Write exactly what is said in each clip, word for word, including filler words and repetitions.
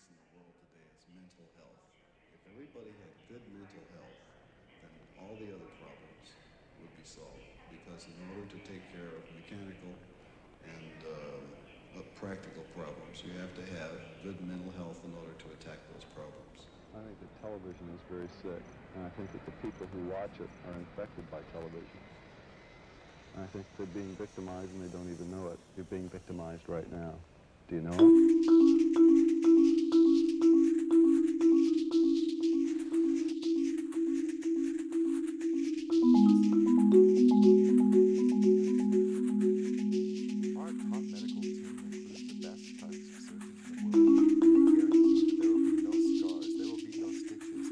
face in the world today is mental health. If everybody had good mental health, then all the other problems would be solved. Because in order to take care of mechanical and um, uh, practical problems, you have to have good mental health in order to attack those problems. I think that television is very sick, and I think that the people who watch it are infected by television. And I think they're being victimized and they don't even know it. You're being victimized right now. Do you know it? Our top medical team includes the best types of surgeons in the world. They guarantee that there will be no scars, there will be no stitches.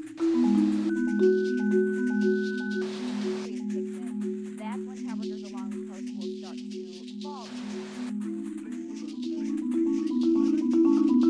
Freeze kicks in. That's when temperatures along the coast will start to fall.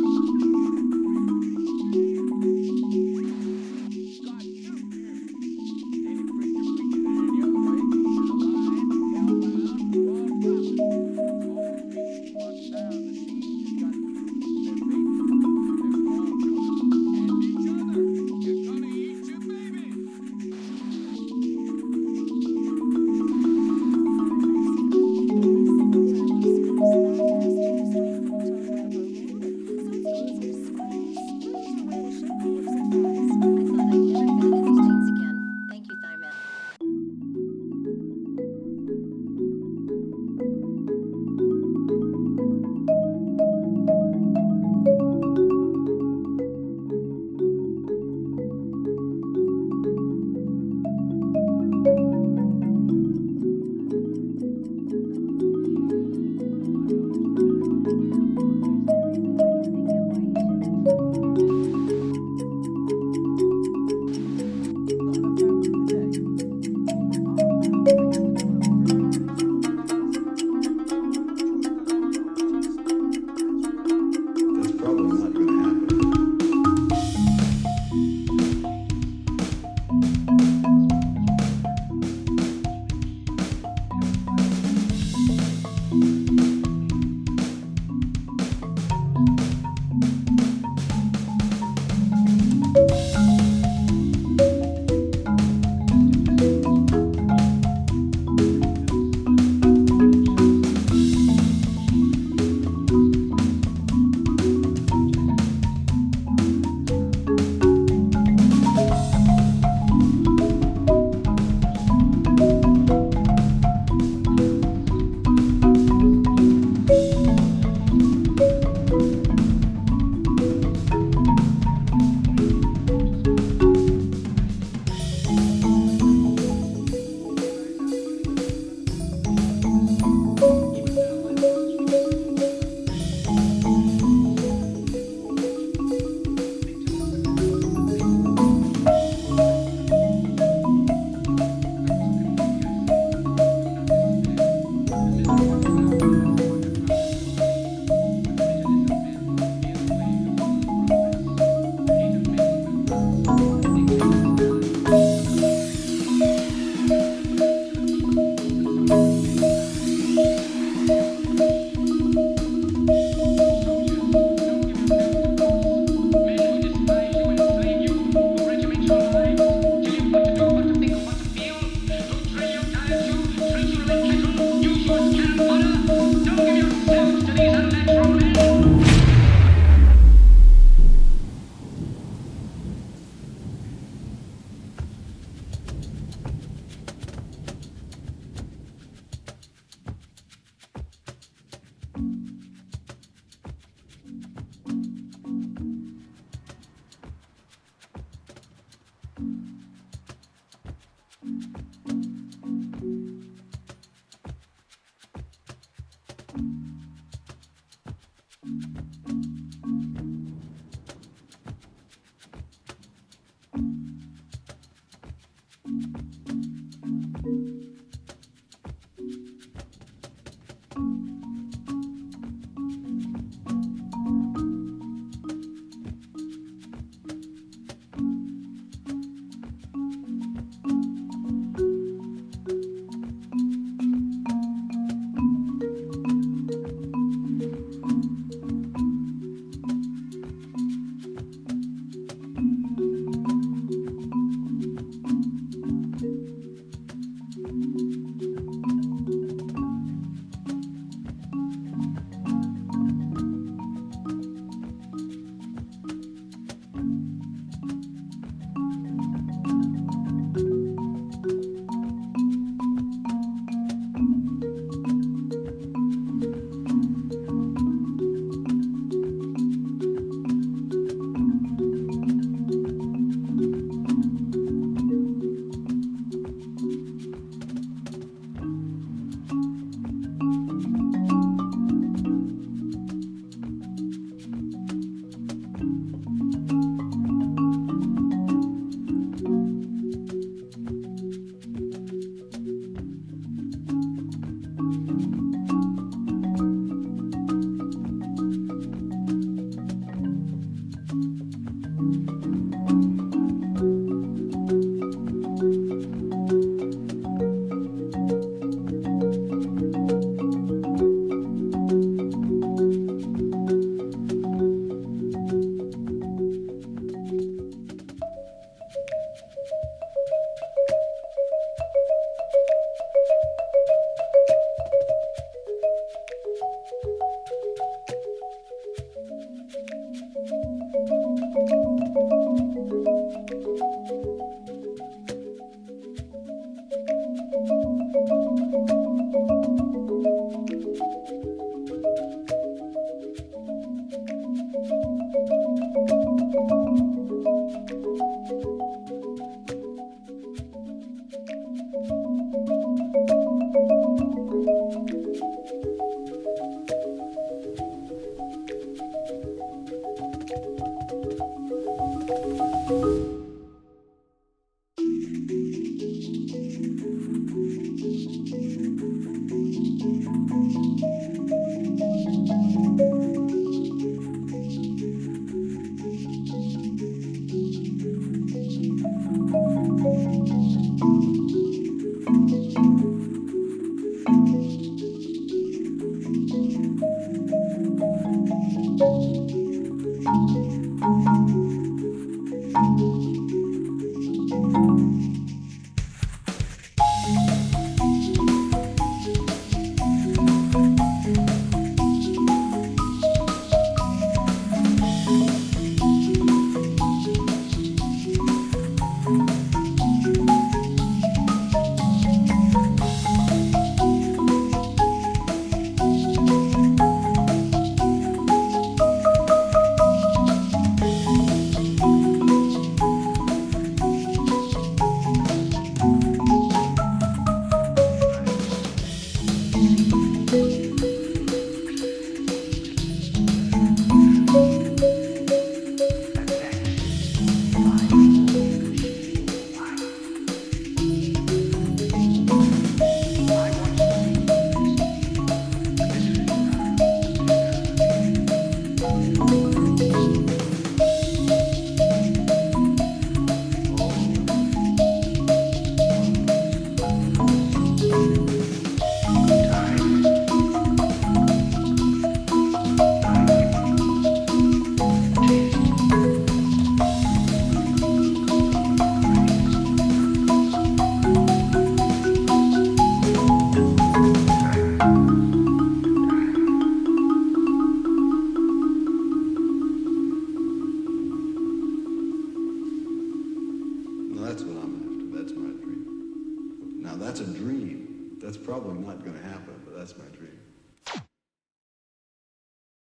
Now, that's a dream. That's probably not going to happen.